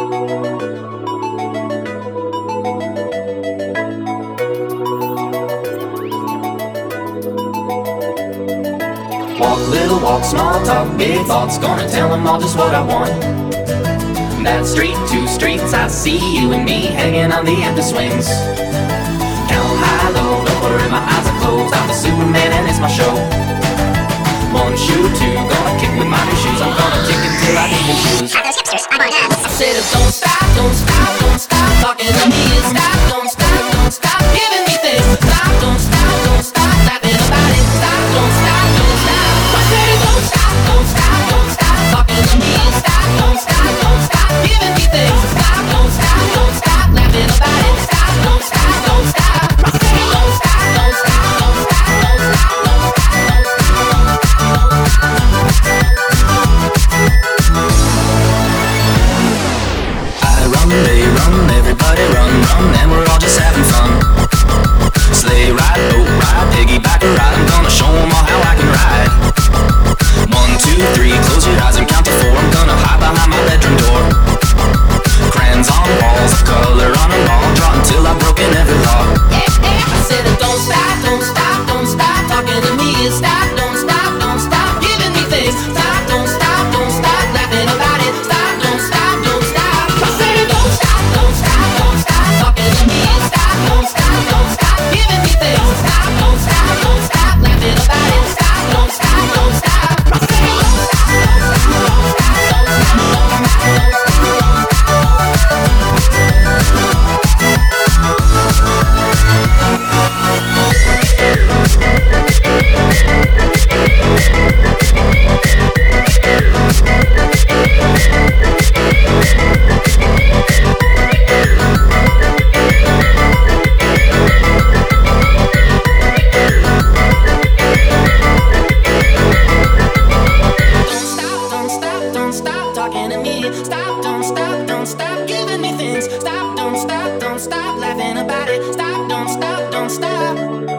Walk, little walk, small talk, big thoughts. Gonna tell them all just what I want. That street, two streets, I see you and me hanging on the empty swings. Count high, low, don't worry, my eyes are closed. I'm the Superman and it's my show. One shoe, two, gonna kick with my new shoes. I'm gonna kick until I need new shoes. I said don't stop, don't stop, don't stop talking to me. Stop, don't stop, don't stop giving me things. Stop, don't stop, don't stop laughing about it. Stop, don't stop, don't stop. I said don't stop, don't stop, don't stop talking to me. Stop, don't stop, don't stop giving me things. Stop, don't stop, don't stop laughing about it. Stop, don't stop, don't stop. I said don't stop, don't stop, don't stop, don't stop, don't stop, don't stop. They run, everybody run, run, and we're all just having fun. Sleigh ride, boat ride, piggyback ride, I'm gonna show 'em all how I can ride. 1, 2, 3, close your eyes and count to 4. I'm gonna hide behind my bedroom door. Crayons on walls, color on them all, draw until I've broken every law. I said don't stop, don't stop, don't stop talking to me. Stop, don't stop, don't stop giving me things. Stop, don't stop, don't stop laughing about it. Stop, don't stop, don't stop. I said don't stop, don't stop, don't stop talking to me. Stop, don't stop, don't stop giving me things. Stop, don't stop, don't stop laughing about it. Stop, don't stop, don't stop. I said don't stop, don't stop, don't stop, don't stop, don't stop, don't stop. Don't stop talking to me. Stop, don't stop giving me things. Stop, don't stop laughing about it. Stop, don't stop, don't stop.